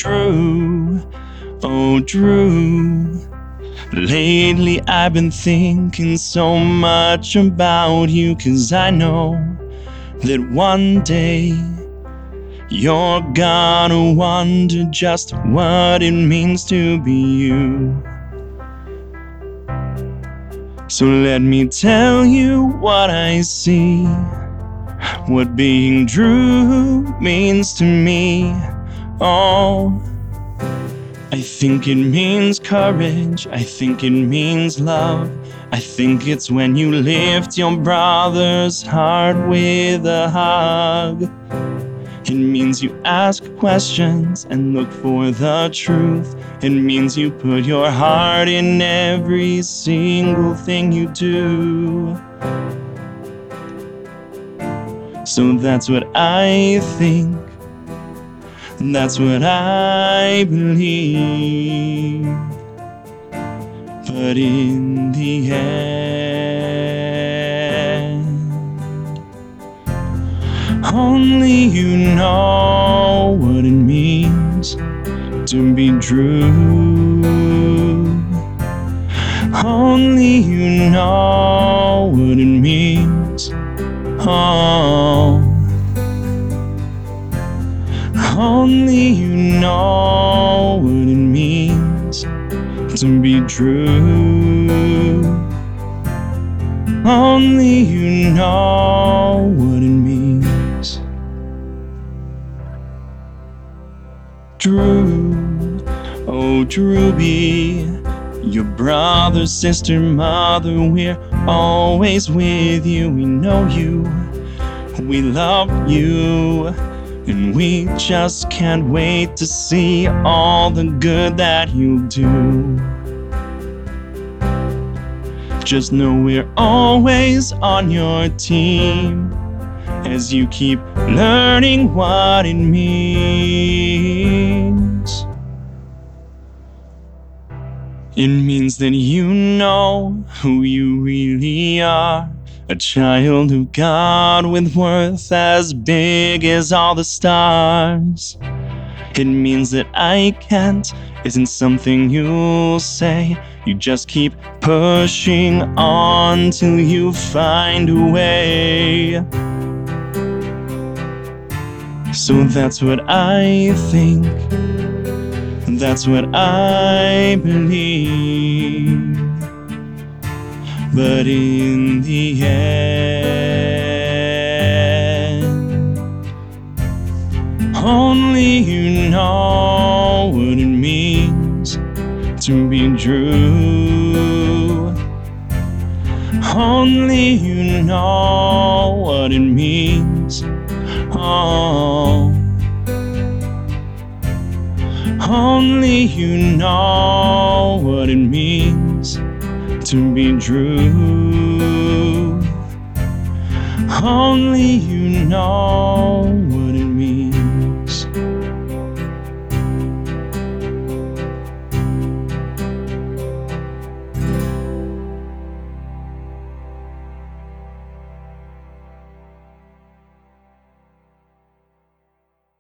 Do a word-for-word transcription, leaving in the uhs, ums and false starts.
Drew, oh Drew. Lately I've been thinking so much about you, 'cause I know that one day you're gonna wonder just what it means to be you. So let me tell you what I see, what being Drew means to me. Oh, I think it means courage, I think it means love. I think it's when you lift your brother's heart with a hug. It means you ask questions and look for the truth. It means you put your heart in every single thing you do. So that's what I think, that's what I believe. But in the end, only you know what it means to be Drew. Only you know what it means. Oh, only you know what it means to be Drew. Only you know what it means. Drew, oh Drewby, your brother, sister, mother, we're always with you. We know you, we love you, and we just can't wait to see all the good that you'll do. Just know we're always on your team as you keep learning what it means. It means that you know who you really are, a child of God with worth as big as all the stars. It means that I can't isn't something you'll say. You just keep pushing on till you find a way. So that's what I think, that's what I believe. But in the end, only you know what it means to be Drew. Only you know what it means. Oh, only you know what it means to be Drew. Only you know what